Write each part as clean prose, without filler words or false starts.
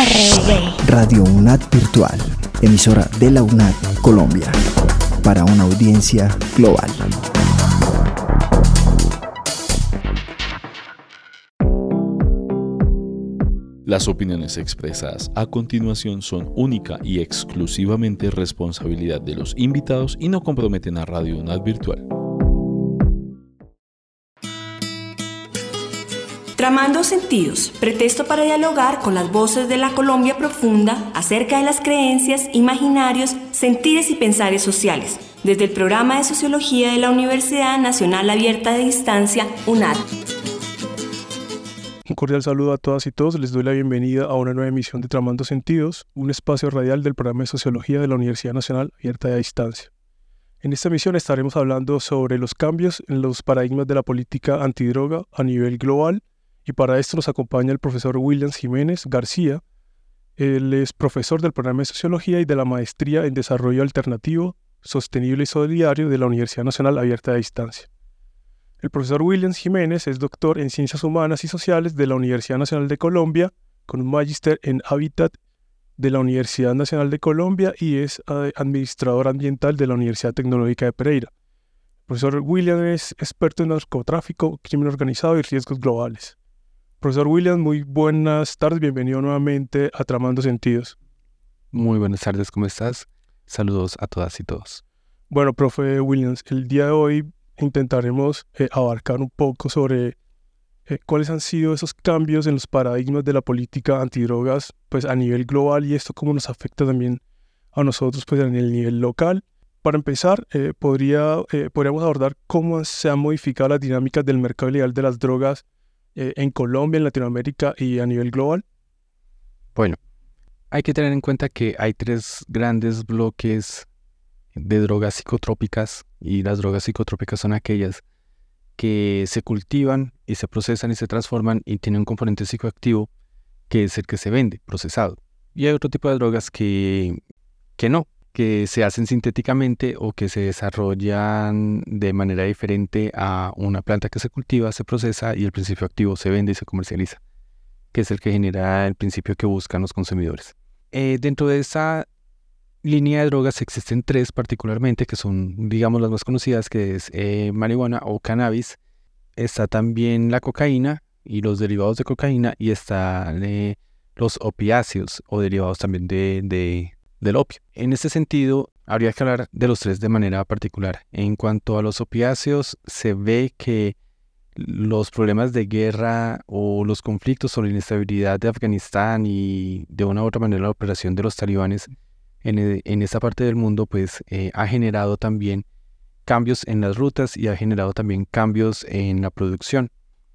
RV. Radio UNAD Virtual, emisora de la UNAD Colombia, para una audiencia global. Las opiniones expresadas a continuación son única y exclusivamente responsabilidad de los invitados y no comprometen a Radio UNAD Virtual. Tramando sentidos, pretexto para dialogar con las voces de la Colombia profunda acerca de las creencias, imaginarios, sentires y pensares sociales, desde el programa de Sociología de la Universidad Nacional Abierta de Distancia, UNAD. Un cordial saludo a todas y todos, les doy la bienvenida a una nueva emisión de Tramando Sentidos, un espacio radial del programa de Sociología de la Universidad Nacional Abierta de Distancia. En esta emisión estaremos hablando sobre los cambios en los paradigmas de la política antidroga a nivel global, y para esto nos acompaña el profesor Williams Jiménez García. Él es profesor del programa de Sociología y de la Maestría en Desarrollo Alternativo, Sostenible y Solidario de la Universidad Nacional Abierta de Distancia. El profesor Williams Jiménez es doctor en Ciencias Humanas y Sociales de la Universidad Nacional de Colombia, con un magíster en Hábitat de la Universidad Nacional de Colombia y es administrador ambiental de la Universidad Tecnológica de Pereira. El profesor Williams es experto en narcotráfico, crimen organizado y riesgos globales. Profesor Williams, muy buenas tardes, bienvenido nuevamente a Tramando Sentidos. Muy buenas tardes, ¿cómo estás? Saludos a todas y todos. Bueno, profe Williams, el día de hoy intentaremos abarcar un poco sobre cuáles han sido esos cambios en los paradigmas de la política antidrogas pues, a nivel global y esto cómo nos afecta también a nosotros pues, en el nivel local. Para empezar, podríamos abordar cómo se han modificado las dinámicas del mercado ilegal de las drogas en Colombia, en Latinoamérica y a nivel global. Bueno, hay que tener en cuenta que hay tres grandes bloques de drogas psicotrópicas y las drogas psicotrópicas son aquellas que se cultivan y se procesan y se transforman y tienen un componente psicoactivo que es el que se vende, procesado. Y hay otro tipo de drogas que no, que se hacen sintéticamente o que se desarrollan de manera diferente a una planta que se cultiva, se procesa y el principio activo se vende y se comercializa, que es el que genera el principio que buscan los consumidores. Dentro de esa línea de drogas existen tres particularmente, que son, digamos, las más conocidas, que es marihuana o cannabis. Está también la cocaína y los derivados de cocaína y está los opiáceos o derivados también del opio. En este sentido, habría que hablar de los tres de manera particular. En cuanto a los opiáceos, se ve que los problemas de guerra o los conflictos o la inestabilidad de Afganistán y de una u otra manera la operación de los talibanes en esta parte del mundo pues ha generado también cambios en las rutas y ha generado también cambios en la producción.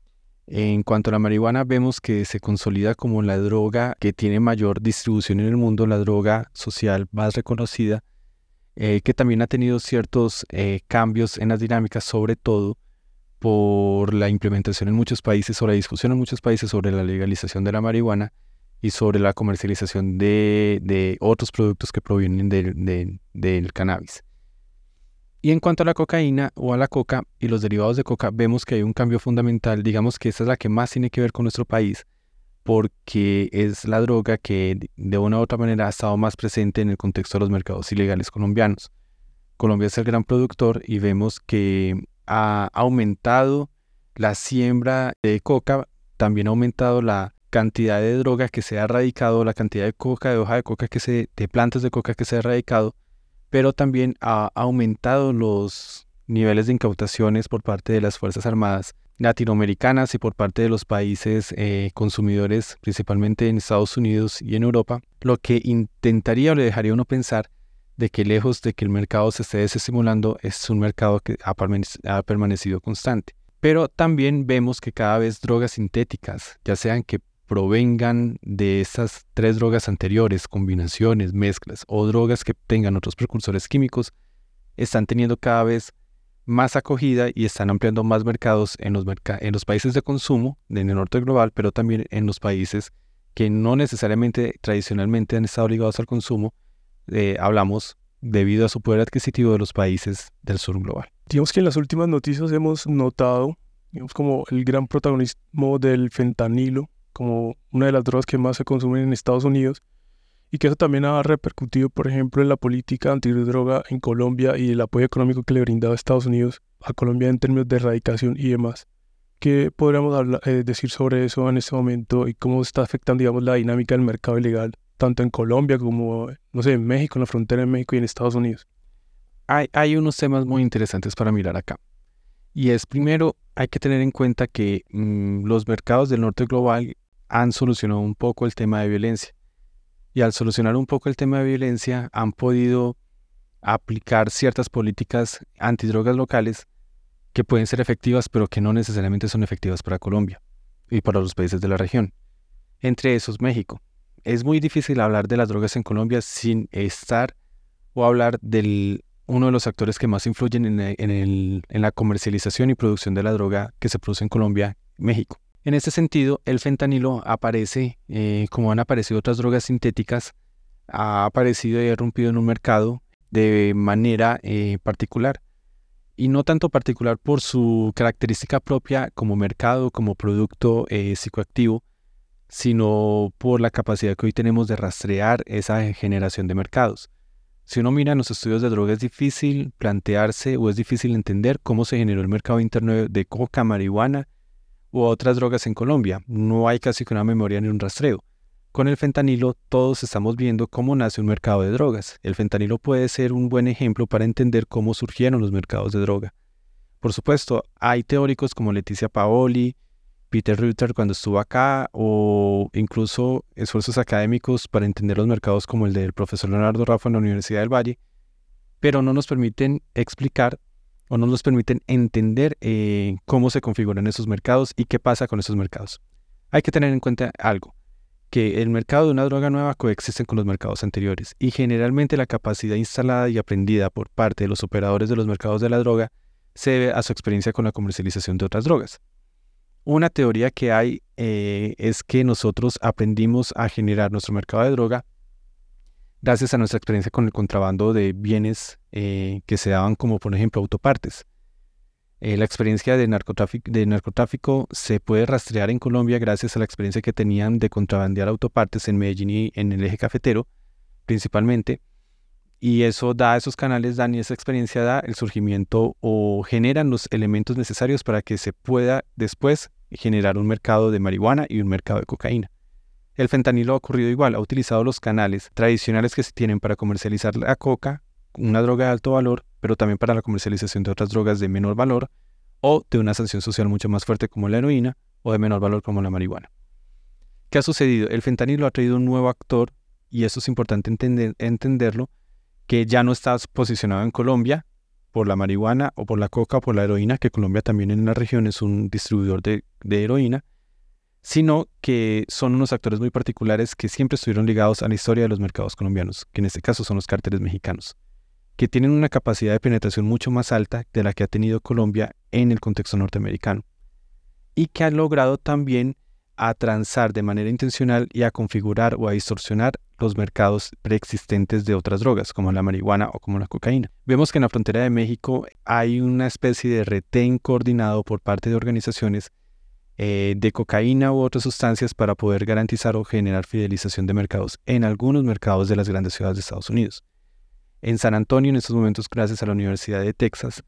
En cuanto a la marihuana, vemos que se consolida como la droga que tiene mayor distribución en el mundo, la droga social más reconocida, que también ha tenido ciertos cambios en las dinámicas, sobre todo por la implementación en muchos países o la discusión en muchos países sobre la legalización de la marihuana y sobre la comercialización de otros productos que provienen del cannabis. Y en cuanto a la cocaína o a la coca y los derivados de coca, vemos que hay un cambio fundamental. Digamos que esta es la que más tiene que ver con nuestro país, porque es la droga que de una u otra manera ha estado más presente en el contexto de los mercados ilegales colombianos. Colombia es el gran productor y vemos que ha aumentado la siembra de coca, también ha aumentado la cantidad de droga que se ha erradicado, la cantidad de coca, de hoja de coca de plantas de coca que se ha erradicado, pero también ha aumentado los niveles de incautaciones por parte de las Fuerzas Armadas latinoamericanas y por parte de los países consumidores, principalmente en Estados Unidos y en Europa, lo que intentaría o le dejaría a uno pensar de que lejos de que el mercado se esté desestimulando, es un mercado que ha permanecido constante. Pero también vemos que cada vez drogas sintéticas, ya sean que provengan de estas tres drogas anteriores, combinaciones, mezclas o drogas que tengan otros precursores químicos, están teniendo cada vez más acogida y están ampliando más mercados en los países de consumo en el norte global, pero también en los países que no necesariamente tradicionalmente han estado ligados al consumo, hablamos debido a su poder adquisitivo de los países del sur global. Digamos que en las últimas noticias hemos notado, digamos, como el gran protagonismo del fentanilo como una de las drogas que más se consumen en Estados Unidos, y que eso también ha repercutido, por ejemplo, en la política antidroga en Colombia y el apoyo económico que le brindaba Estados Unidos a Colombia en términos de erradicación y demás. ¿Qué podríamos decir sobre eso en este momento y cómo está afectando, digamos, la dinámica del mercado ilegal, tanto en Colombia como, no sé, en México, en la frontera de México y en Estados Unidos? Hay unos temas muy interesantes para mirar acá. Y es, primero, hay que tener en cuenta que los mercados del norte global han solucionado un poco el tema de violencia. Y al solucionar un poco el tema de violencia, han podido aplicar ciertas políticas antidrogas locales que pueden ser efectivas, pero que no necesariamente son efectivas para Colombia y para los países de la región. Entre esos, México. Es muy difícil hablar de las drogas en Colombia sin estar o hablar del uno de los actores que más influyen en la comercialización y producción de la droga que se produce en Colombia, México. En este sentido, el fentanilo aparece, como han aparecido otras drogas sintéticas, ha aparecido y ha irrumpido en un mercado de manera particular. Y no tanto particular por su característica propia como mercado, como producto psicoactivo, sino por la capacidad que hoy tenemos de rastrear esa generación de mercados. Si uno mira en los estudios de droga, es difícil plantearse o es difícil entender cómo se generó el mercado interno de coca, marihuana u otras drogas en Colombia. No hay casi que una memoria ni un rastreo. Con el fentanilo todos estamos viendo cómo nace un mercado de drogas. El fentanilo puede ser un buen ejemplo para entender cómo surgieron los mercados de droga. Por supuesto, hay teóricos como Leticia Paoli, Peter Rutter cuando estuvo acá, o incluso esfuerzos académicos para entender los mercados como el del profesor Leonardo Raffo en la Universidad del Valle, pero no nos permiten explicar o no nos permiten entender cómo se configuran esos mercados y qué pasa con esos mercados. Hay que tener en cuenta algo, que el mercado de una droga nueva coexiste con los mercados anteriores y generalmente la capacidad instalada y aprendida por parte de los operadores de los mercados de la droga se debe a su experiencia con la comercialización de otras drogas. Una teoría que hay es que nosotros aprendimos a generar nuestro mercado de droga gracias a nuestra experiencia con el contrabando de bienes que se daban como por ejemplo autopartes. La experiencia de narcotráfico se puede rastrear en Colombia gracias a la experiencia que tenían de contrabandear autopartes en Medellín y en el eje cafetero principalmente. Y eso da, esos canales dan y esa experiencia da el surgimiento o generan los elementos necesarios para que se pueda después generar un mercado de marihuana y un mercado de cocaína. El fentanilo ha ocurrido igual, ha utilizado los canales tradicionales que se tienen para comercializar la coca, una droga de alto valor, pero también para la comercialización de otras drogas de menor valor o de una sanción social mucho más fuerte como la heroína o de menor valor como la marihuana. ¿Qué ha sucedido? El fentanilo ha traído un nuevo actor y eso es importante entenderlo, que ya no está posicionado en Colombia por la marihuana o por la coca o por la heroína, que Colombia también en la región es un distribuidor de heroína, sino que son unos actores muy particulares que siempre estuvieron ligados a la historia de los mercados colombianos, que en este caso son los cárteles mexicanos, que tienen una capacidad de penetración mucho más alta de la que ha tenido Colombia en el contexto norteamericano, y que han logrado también a transar de manera intencional y a configurar o a distorsionar los mercados preexistentes de otras drogas, como la marihuana o como la cocaína. Vemos que en la frontera de México hay una especie de retén coordinado por parte de organizaciones de cocaína u otras sustancias para poder garantizar o generar fidelización de mercados en algunos mercados de las grandes ciudades de Estados Unidos. En San Antonio, en estos momentos, gracias a la Universidad de Texas,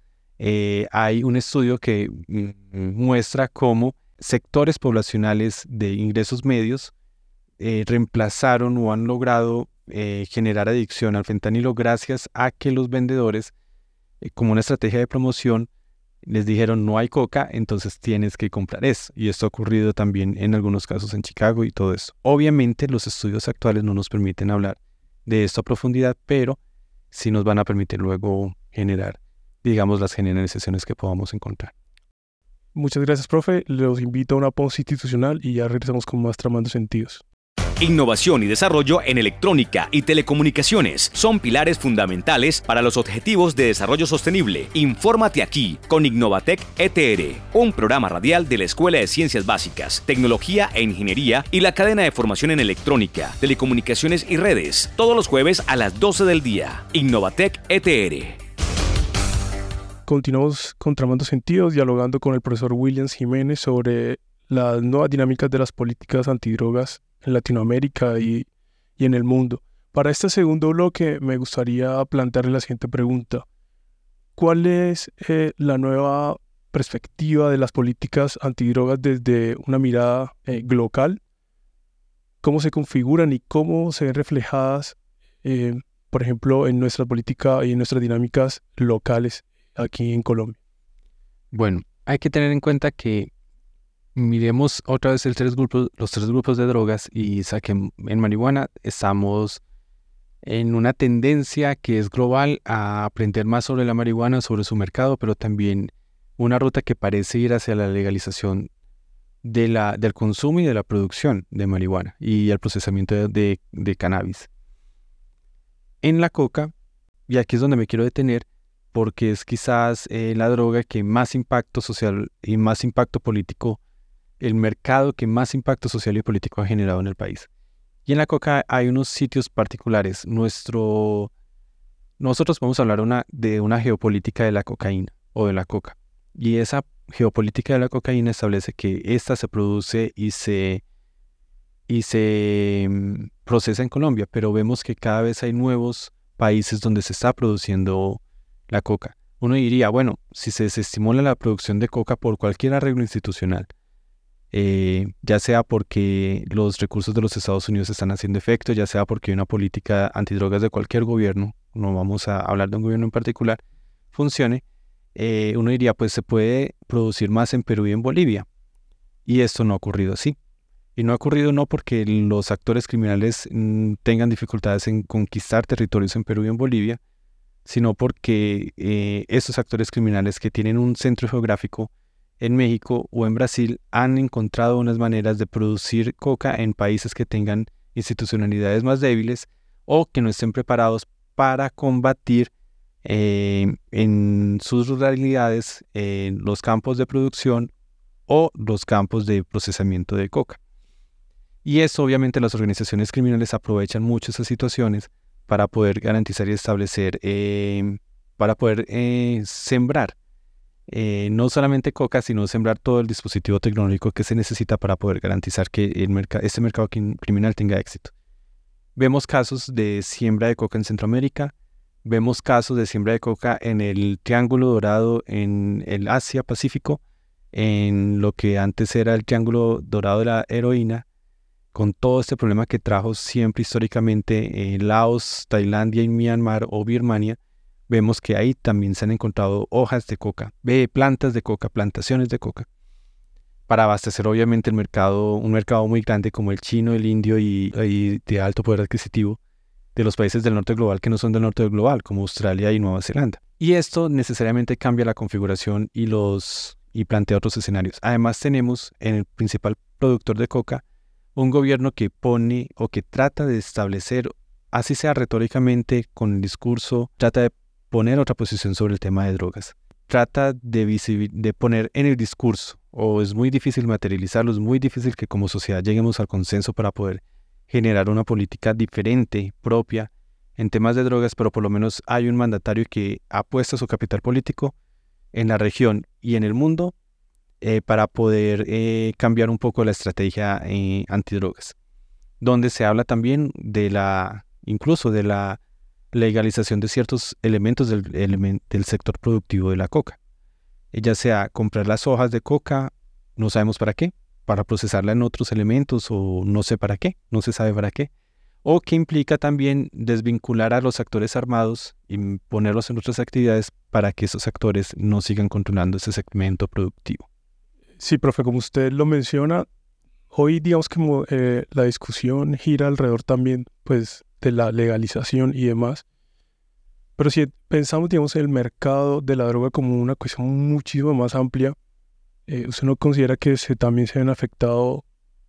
hay un estudio que muestra cómo sectores poblacionales de ingresos medios reemplazaron o han logrado generar adicción al fentanilo gracias a que los vendedores, como una estrategia de promoción, les dijeron no hay coca, entonces tienes que comprar eso. Y esto ha ocurrido también en algunos casos en Chicago y todo eso. Obviamente los estudios actuales no nos permiten hablar de esto a profundidad, pero sí nos van a permitir luego generar, digamos, las generalizaciones que podamos encontrar. Muchas gracias, profe. Los invito a una pausa institucional y ya regresamos con más Tramando Sentidos. Innovación y desarrollo en electrónica y telecomunicaciones son pilares fundamentales para los objetivos de desarrollo sostenible. Infórmate aquí con Innovatec ETR, un programa radial de la Escuela de Ciencias Básicas, Tecnología e Ingeniería y la cadena de formación en electrónica, telecomunicaciones y redes, todos los jueves a las 12 del día. Innovatec ETR. Continuamos con Tramando Sentidos, dialogando con el profesor Williams Jiménez sobre las nuevas dinámicas de las políticas antidrogas en Latinoamérica y en el mundo. Para este segundo bloque me gustaría plantearle la siguiente pregunta. ¿Cuál es la nueva perspectiva de las políticas antidrogas desde una mirada global? ¿Cómo se configuran y cómo se ven reflejadas, por ejemplo, en nuestra política y en nuestras dinámicas locales aquí en Colombia? Bueno, hay que tener en cuenta que miremos otra vez los tres grupos de drogas y saquen en marihuana. Estamos en una tendencia que es global a aprender más sobre la marihuana, sobre su mercado, pero también una ruta que parece ir hacia la legalización del consumo y de la producción de marihuana y el procesamiento de cannabis. En la coca, y aquí es donde me quiero detener, porque es quizás la droga que más impacto social y más impacto político, el mercado que más impacto social y político ha generado en el país. Y en la coca hay unos sitios particulares. Nosotros vamos a hablar de una geopolítica de la cocaína o de la coca. Y esa geopolítica de la cocaína establece que esta se produce y se procesa en Colombia, pero vemos que cada vez hay nuevos países donde se está produciendo la coca. Uno diría, bueno, si se desestimula la producción de coca por cualquier arreglo institucional, ya sea porque los recursos de los Estados Unidos están haciendo efecto, ya sea porque hay una política antidrogas de cualquier gobierno, no vamos a hablar de un gobierno en particular, funcione, uno diría, pues se puede producir más en Perú y en Bolivia. Y esto no ha ocurrido así. Y no ha ocurrido no porque los actores criminales tengan dificultades en conquistar territorios en Perú y en Bolivia, sino porque esos actores criminales que tienen un centro geográfico en México o en Brasil han encontrado unas maneras de producir coca en países que tengan institucionalidades más débiles o que no estén preparados para combatir en sus ruralidades los campos de producción o los campos de procesamiento de coca. Y eso obviamente las organizaciones criminales aprovechan mucho esas situaciones para poder garantizar y establecer, para poder sembrar no solamente coca, sino sembrar todo el dispositivo tecnológico que se necesita para poder garantizar que este mercado criminal tenga éxito. Vemos casos de siembra de coca en Centroamérica, vemos casos de siembra de coca en el Triángulo Dorado en el Asia-Pacífico, en lo que antes era el Triángulo Dorado de la heroína, con todo este problema que trajo siempre históricamente Laos, Tailandia y Myanmar o Birmania. Vemos que ahí también se han encontrado hojas de coca, plantas de coca, plantaciones de coca, para abastecer obviamente un mercado muy grande como el chino, el indio y de alto poder adquisitivo de los países del norte global que no son del norte global, como Australia y Nueva Zelanda. Y esto necesariamente cambia la configuración y plantea otros escenarios. Además tenemos en el principal productor de coca un gobierno que pone o que trata de establecer, así sea retóricamente con el discurso, trata de poner otra posición sobre el tema de drogas. Trata de poner en el discurso, o es muy difícil materializarlo, es muy difícil que como sociedad lleguemos al consenso para poder generar una política diferente, propia, en temas de drogas, pero por lo menos hay un mandatario que apuesta su capital político en la región y en el mundo para poder cambiar un poco la estrategia antidrogas, donde se habla también incluso de la legalización de ciertos elementos del sector productivo de la coca, ya sea comprar las hojas de coca, no sabemos para qué, para procesarla en otros elementos o no sé para qué, no se sabe para qué, o que implica también desvincular a los actores armados y ponerlos en otras actividades para que esos actores no sigan controlando ese segmento productivo. Sí, profe, como usted lo menciona, hoy digamos que la discusión gira alrededor también pues de la legalización y demás, pero si pensamos digamos en el mercado de la droga como una cuestión muchísimo más amplia, ¿usted no considera que también se han afectado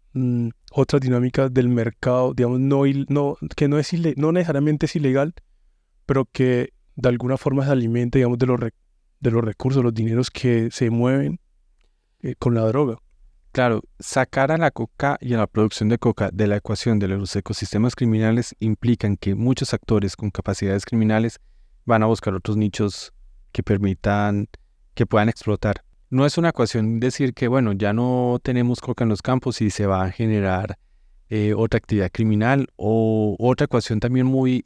otras dinámicas del mercado, digamos, que no necesariamente es ilegal, pero que de alguna forma se alimenta, digamos, de los recursos, los dineros que se mueven con la droga? Claro, sacar a la coca y a la producción de coca de la ecuación de los ecosistemas criminales implican que muchos actores con capacidades criminales van a buscar otros nichos que puedan explotar. No es una ecuación decir que, bueno, ya no tenemos coca en los campos y se va a generar otra actividad criminal, o otra ecuación también muy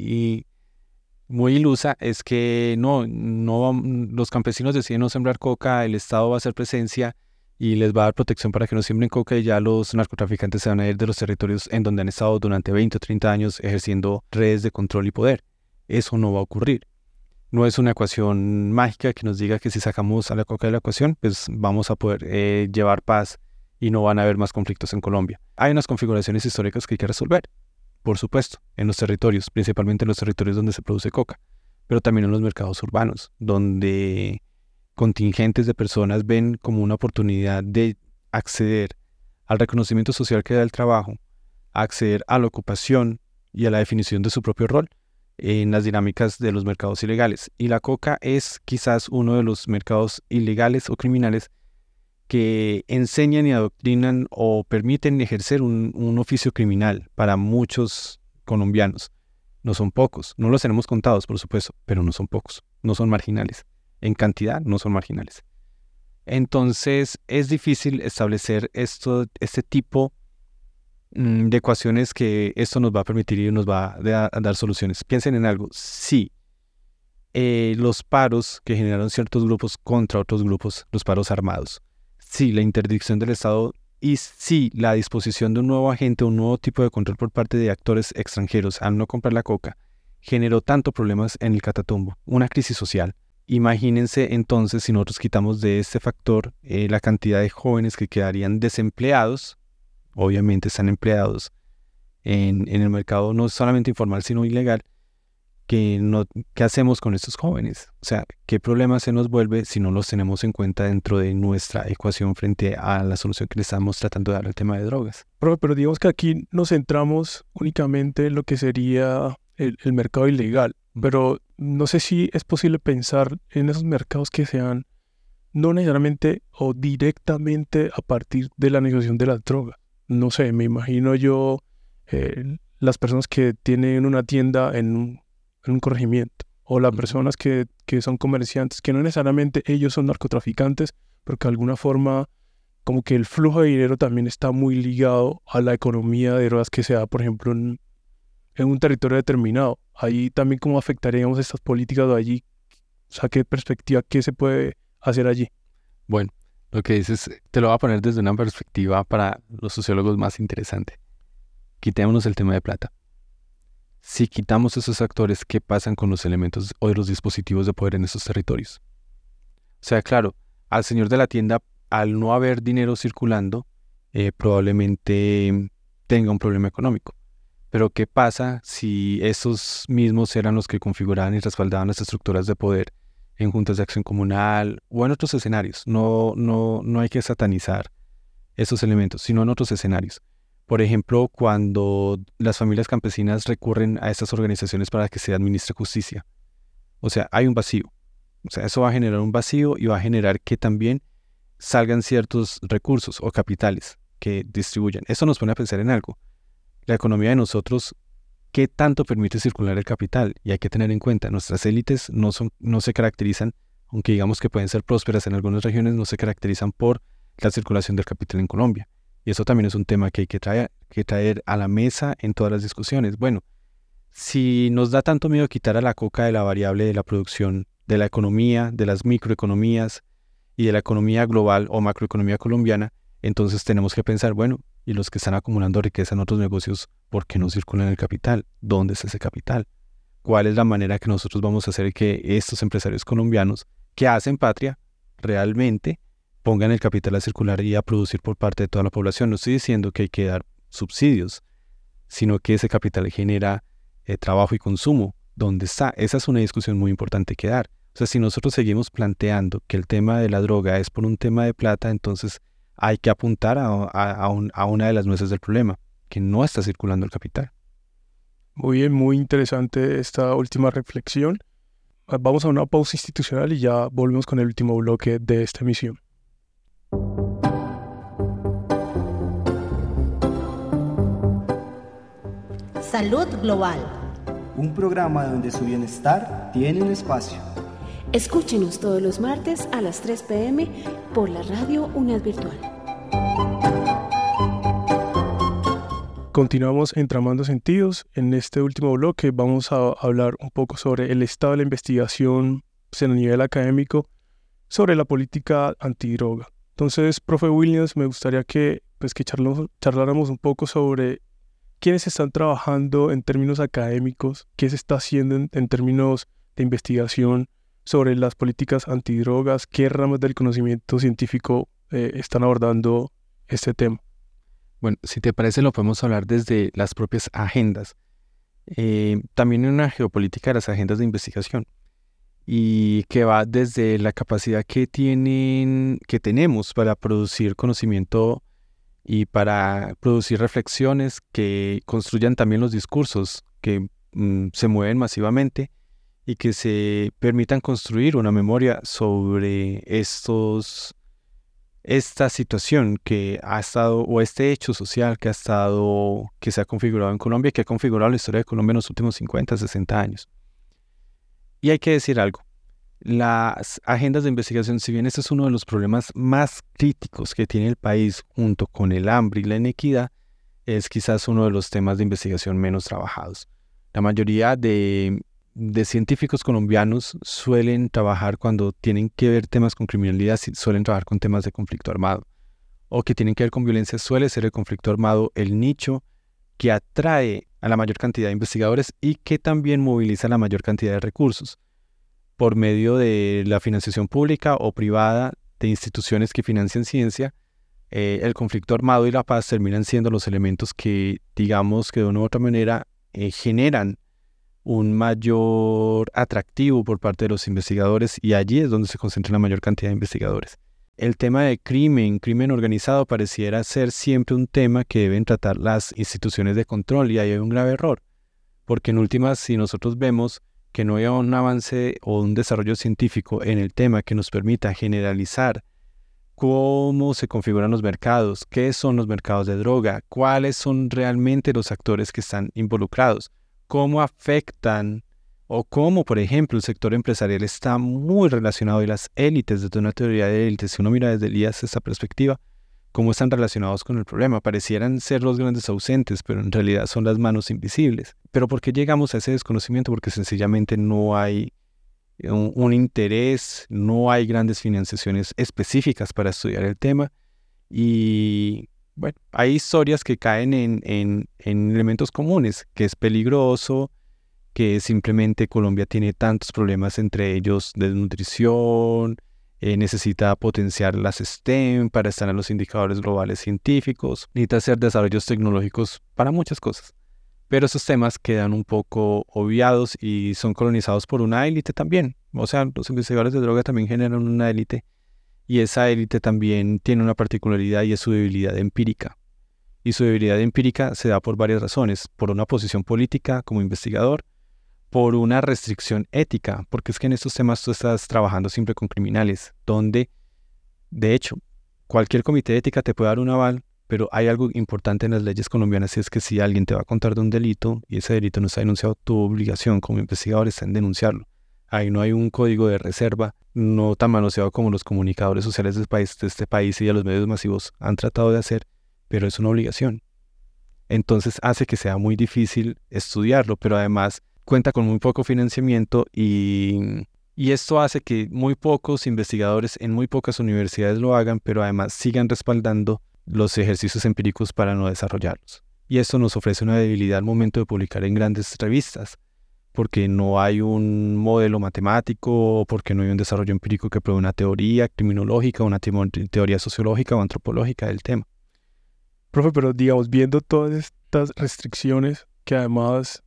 ilusa es que los campesinos deciden no sembrar coca, el Estado va a hacer presencia y les va a dar protección para que no siembren coca, y ya los narcotraficantes se van a ir de los territorios en donde han estado durante 20 o 30 años ejerciendo redes de control y poder. Eso no va a ocurrir. No es una ecuación mágica que nos diga que si sacamos a la coca de la ecuación, pues vamos a poder llevar paz y no van a haber más conflictos en Colombia. Hay unas configuraciones históricas que hay que resolver, por supuesto, en los territorios, principalmente en los territorios donde se produce coca, pero también en los mercados urbanos, donde contingentes de personas ven como una oportunidad de acceder al reconocimiento social que da el trabajo, acceder a la ocupación y a la definición de su propio rol en las dinámicas de los mercados ilegales. Y la coca es quizás uno de los mercados ilegales o criminales que enseñan y adoctrinan o permiten ejercer un oficio criminal para muchos colombianos. No son pocos, no los tenemos contados, por supuesto, pero no son pocos, no son marginales. En cantidad no son marginales. Entonces es difícil establecer este tipo de ecuaciones que esto nos va a permitir y nos va a dar soluciones. Piensen en algo. Sí, los paros que generaron ciertos grupos contra otros grupos, los paros armados. Sí, la interdicción del Estado, y sí, la disposición de un nuevo agente, un nuevo tipo de control por parte de actores extranjeros al no comprar la coca, generó tantos problemas en el Catatumbo, una crisis social. Imagínense entonces si nosotros quitamos de este factor la cantidad de jóvenes que quedarían desempleados. Obviamente están empleados en el mercado no solamente informal sino ilegal. ¿Qué hacemos con estos jóvenes? O sea, ¿qué problema se nos vuelve si no los tenemos en cuenta dentro de nuestra ecuación frente a la solución que le estamos tratando de dar al tema de drogas? Pero digamos que aquí nos centramos únicamente en lo que sería el mercado ilegal, pero no sé si es posible pensar en esos mercados que sean no necesariamente o directamente a partir de la negociación de las drogas. No sé, me imagino yo las personas que tienen una tienda en un corregimiento, o las personas que son comerciantes, que no necesariamente ellos son narcotraficantes, pero que de alguna forma como que el flujo de dinero también está muy ligado a la economía de drogas que se da, por ejemplo, en un territorio determinado. Ahí también cómo afectaríamos estas políticas de allí, o sea, qué perspectiva, qué se puede hacer allí. Bueno, lo que dices te lo voy a poner desde una perspectiva para los sociólogos más interesante. Quitémonos el tema de plata. Si quitamos esos actores, ¿qué pasan con los elementos o los dispositivos de poder en esos territorios? O sea, claro, al señor de la tienda, al no haber dinero circulando, probablemente tenga un problema económico. Pero ¿qué pasa si esos mismos eran los que configuraban y respaldaban las estructuras de poder en juntas de acción comunal o en otros escenarios? No hay que satanizar esos elementos, sino en otros escenarios. Por ejemplo, cuando las familias campesinas recurren a estas organizaciones para que se administre justicia. O sea, hay un vacío. O sea, eso va a generar un vacío y va a generar que también salgan ciertos recursos o capitales que distribuyan. Eso nos pone a pensar en algo. La economía de nosotros, ¿qué tanto permite circular el capital? Y hay que tener en cuenta, nuestras élites no se caracterizan, aunque digamos que pueden ser prósperas en algunas regiones, no se caracterizan por la circulación del capital en Colombia. Y eso también es un tema que hay que traer a la mesa en todas las discusiones. Bueno, si nos da tanto miedo quitar a la coca de la variable de la producción, de la economía, de las microeconomías y de la economía global o macroeconomía colombiana, entonces tenemos que pensar, bueno, y los que están acumulando riqueza en otros negocios, ¿por qué no circulan el capital? ¿Dónde es ese capital? ¿Cuál es la manera que nosotros vamos a hacer que estos empresarios colombianos que hacen patria realmente pongan el capital a circular y a producir por parte de toda la población? No estoy diciendo que hay que dar subsidios, sino que ese capital genera trabajo y consumo. ¿Dónde está? Esa es una discusión muy importante que dar. O sea, si nosotros seguimos planteando que el tema de la droga es por un tema de plata, entonces hay que apuntar a una de las nueces del problema, que no está circulando el capital. Muy bien, muy interesante esta última reflexión. Vamos a una pausa institucional y ya volvemos con el último bloque de esta emisión. Salud Global. Un programa donde su bienestar tiene un espacio. Escúchenos todos los martes a las 3 p.m. por la radio UNAD Virtual. Continuamos en Tramando Sentidos. En este último bloque vamos a hablar un poco sobre el estado de la investigación a nivel académico sobre la política antidroga. Entonces, profe Williams, me gustaría que charláramos un poco sobre quiénes están trabajando en términos académicos, qué se está haciendo en términos de investigación sobre las políticas antidrogas, qué ramas del conocimiento científico están abordando este tema. Bueno, si te parece, lo podemos hablar desde las propias agendas. También en una geopolítica de las agendas de investigación. Y que va desde la capacidad que tenemos para producir conocimiento y para producir reflexiones que construyan también los discursos que se mueven masivamente y que se permitan construir una memoria sobre esta situación que ha estado, o este hecho social que se ha configurado en Colombia y que ha configurado la historia de Colombia en los últimos 50, 60 años. Y hay que decir algo, las agendas de investigación, si bien este es uno de los problemas más críticos que tiene el país junto con el hambre y la inequidad, es quizás uno de los temas de investigación menos trabajados. La mayoría de científicos colombianos suelen trabajar cuando tienen que ver temas con criminalidad, suelen trabajar con temas de conflicto armado, o que tienen que ver con violencia, suele ser el conflicto armado el nicho que atrae a la mayor cantidad de investigadores y que también moviliza la mayor cantidad de recursos por medio de la financiación pública o privada de instituciones que financian ciencia. El conflicto armado y la paz terminan siendo los elementos que, digamos que de una u otra manera, generan un mayor atractivo por parte de los investigadores, y allí es donde se concentra la mayor cantidad de investigadores. El tema de crimen organizado pareciera ser siempre un tema que deben tratar las instituciones de control, y ahí hay un grave error, porque en últimas, si nosotros vemos que no hay un avance o un desarrollo científico en el tema que nos permita generalizar cómo se configuran los mercados, qué son los mercados de droga, cuáles son realmente los actores que están involucrados, cómo afectan o cómo, por ejemplo, el sector empresarial está muy relacionado, y las élites, desde una teoría de élites, si uno mira desde el IAS esta perspectiva, cómo están relacionados con el problema. Parecieran ser los grandes ausentes, pero en realidad son las manos invisibles. ¿Pero por qué llegamos a ese desconocimiento? Porque sencillamente no hay un interés, no hay grandes financiaciones específicas para estudiar el tema, y bueno, hay historias que caen en elementos comunes, que es peligroso, que simplemente Colombia tiene tantos problemas, entre ellos desnutrición, necesita potenciar las STEM para estar en los indicadores globales científicos, necesita hacer desarrollos tecnológicos para muchas cosas. Pero esos temas quedan un poco obviados y son colonizados por una élite también. O sea, los investigadores de droga también generan una élite, y esa élite también tiene una particularidad, y es su debilidad empírica. Y su debilidad empírica se da por varias razones: por una posición política como investigador, por una restricción ética, porque es que en estos temas tú estás trabajando siempre con criminales, donde, de hecho, cualquier comité de ética te puede dar un aval, pero hay algo importante en las leyes colombianas, y es que si alguien te va a contar de un delito y ese delito no está denunciado, tu obligación como investigador está en denunciarlo. Ahí no hay un código de reserva, no tan manoseado como los comunicadores sociales de este país y de los medios masivos han tratado de hacer, pero es una obligación. Entonces hace que sea muy difícil estudiarlo, pero además cuenta con muy poco financiamiento, y esto hace que muy pocos investigadores en muy pocas universidades lo hagan, pero además sigan respaldando los ejercicios empíricos para no desarrollarlos. Y esto nos ofrece una debilidad al momento de publicar en grandes revistas, porque no hay un modelo matemático, porque no hay un desarrollo empírico que pruebe una teoría criminológica, una teoría sociológica o antropológica del tema. Profe, pero digamos, viendo todas estas restricciones que además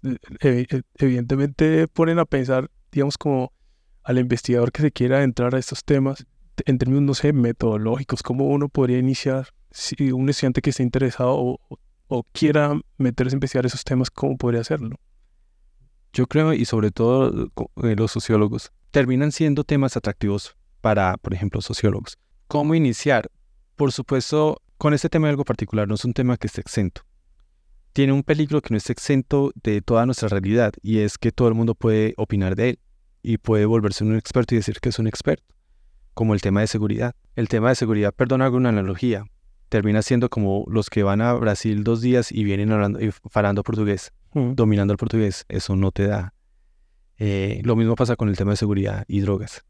evidentemente ponen a pensar, digamos, como al investigador que se quiera entrar a estos temas, en términos, no sé, metodológicos, ¿cómo uno podría iniciar? Si un estudiante que esté interesado o quiera meterse a investigar esos temas, ¿cómo podría hacerlo? Yo creo, y sobre todo los sociólogos, terminan siendo temas atractivos para, por ejemplo, sociólogos. ¿Cómo iniciar? Por supuesto, con este tema de algo particular, no es un tema que esté exento. Tiene un peligro que no esté exento de toda nuestra realidad, y es que todo el mundo puede opinar de él. y puede volverse un experto y decir que es un experto, como el tema de seguridad. El tema de seguridad, perdón, hago una analogía, termina siendo como los que van a Brasil 2 días y vienen hablando y falando portugués, dominando el portugués. Eso no te da. Lo mismo pasa con el tema de seguridad y drogas.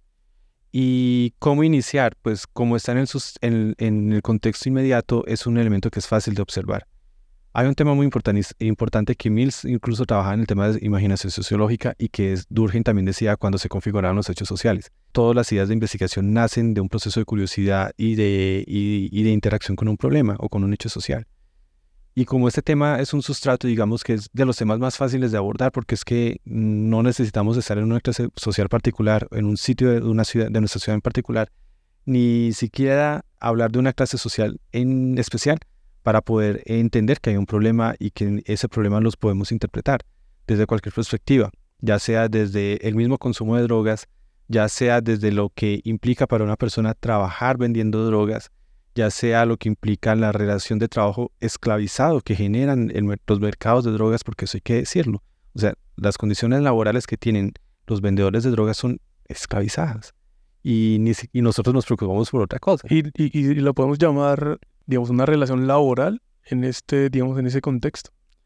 ¿Y cómo iniciar? Pues como está en el contexto inmediato, es un elemento que es fácil de observar. Hay un tema muy importante que Mills incluso trabaja en el tema de imaginación sociológica y que Durkheim también decía cuando se configuraron los hechos sociales. Todas las ideas de investigación nacen de un proceso de curiosidad y de interacción con un problema o con un hecho social. Y como este tema es un sustrato, digamos que es de los temas más fáciles de abordar, porque es que no necesitamos estar en una clase social particular, en un sitio de nuestra ciudad en particular, ni siquiera hablar de una clase social en especial, para poder entender que hay un problema y que ese problema los podemos interpretar desde cualquier perspectiva, ya sea desde el mismo consumo de drogas, ya sea desde lo que implica para una persona trabajar vendiendo drogas, ya sea lo que implica la relación de trabajo esclavizado que generan los mercados de drogas, porque eso hay que decirlo. O sea, las condiciones laborales que tienen los vendedores de drogas son esclavizadas y nosotros nos preocupamos por otra cosa. Y lo podemos llamar, digamos, una relación laboral en ese contexto.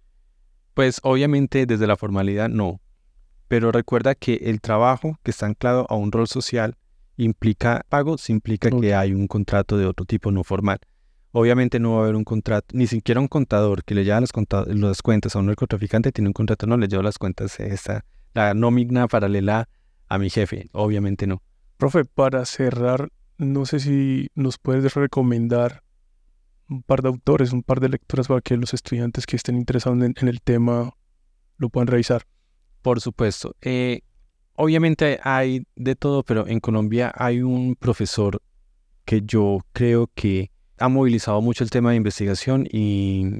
Pues obviamente desde la formalidad no, pero recuerda que el trabajo que está anclado a un rol social implica pagos, implica que hay un contrato de otro tipo no formal. Obviamente no va a haber un contrato, ni siquiera un contador que le lleva las cuentas a un narcotraficante tiene un contrato, no le lleva las cuentas la nómina paralela a mi jefe, obviamente no. Profe, para cerrar, no sé si nos puedes recomendar un par de autores, un par de lecturas para que los estudiantes que estén interesados en el tema lo puedan revisar. Por supuesto. Obviamente hay de todo, pero en Colombia hay un profesor que yo creo que ha movilizado mucho el tema de investigación y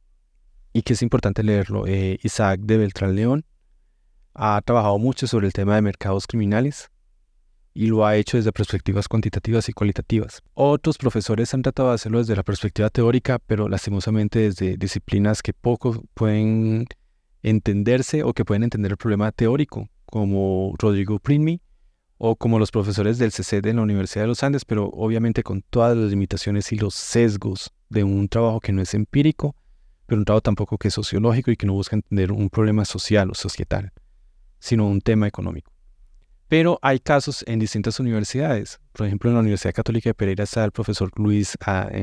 que es importante leerlo. Isaac de Beltrán León ha trabajado mucho sobre el tema de mercados criminales y lo ha hecho desde perspectivas cuantitativas y cualitativas. Otros profesores han tratado de hacerlo desde la perspectiva teórica, pero lastimosamente desde disciplinas que poco pueden entenderse o que pueden entender el problema teórico, como Rodrigo Prinmi o como los profesores del CCD en la Universidad de los Andes, pero obviamente con todas las limitaciones y los sesgos de un trabajo que no es empírico, pero un trabajo tampoco que es sociológico y que no busca entender un problema social o societal, sino un tema económico. Pero hay casos en distintas universidades. Por ejemplo, en la Universidad Católica de Pereira está el profesor Luis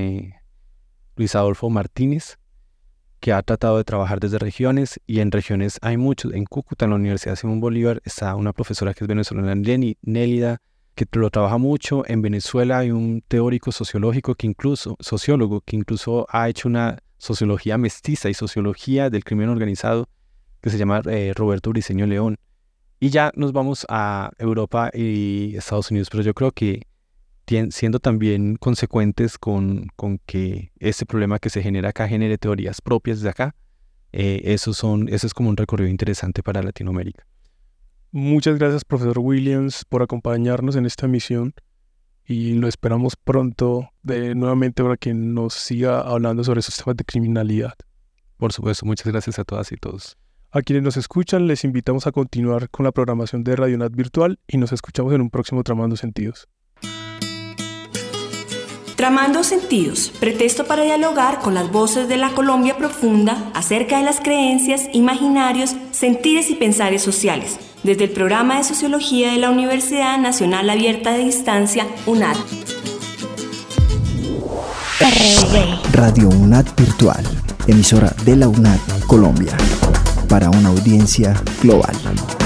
Adolfo Martínez, que ha tratado de trabajar desde regiones, y en regiones hay muchos. En Cúcuta, en la Universidad Simón Bolívar, está una profesora que es venezolana, Nélida, que lo trabaja mucho. En Venezuela hay un teórico sociólogo que incluso ha hecho una sociología mestiza y sociología del crimen organizado, que se llama Roberto Briceño León. Y ya nos vamos a Europa y Estados Unidos, pero yo creo que siendo también consecuentes con que ese problema que se genera acá genere teorías propias de acá, eso es como un recorrido interesante para Latinoamérica. Muchas gracias, profesor Williams, por acompañarnos en esta emisión y lo esperamos pronto nuevamente para que nos siga hablando sobre esos temas de criminalidad. Por supuesto, muchas gracias a todas y todos. A quienes nos escuchan, les invitamos a continuar con la programación de Radio UNAD Virtual y nos escuchamos en un próximo Tramando Sentidos. Tramando Sentidos, pretexto para dialogar con las voces de la Colombia profunda acerca de las creencias, imaginarios, sentires y pensares sociales, desde el programa de Sociología de la Universidad Nacional Abierta de Distancia, UNAD. Radio UNAD Virtual, emisora de la UNAD Colombia, para una audiencia global.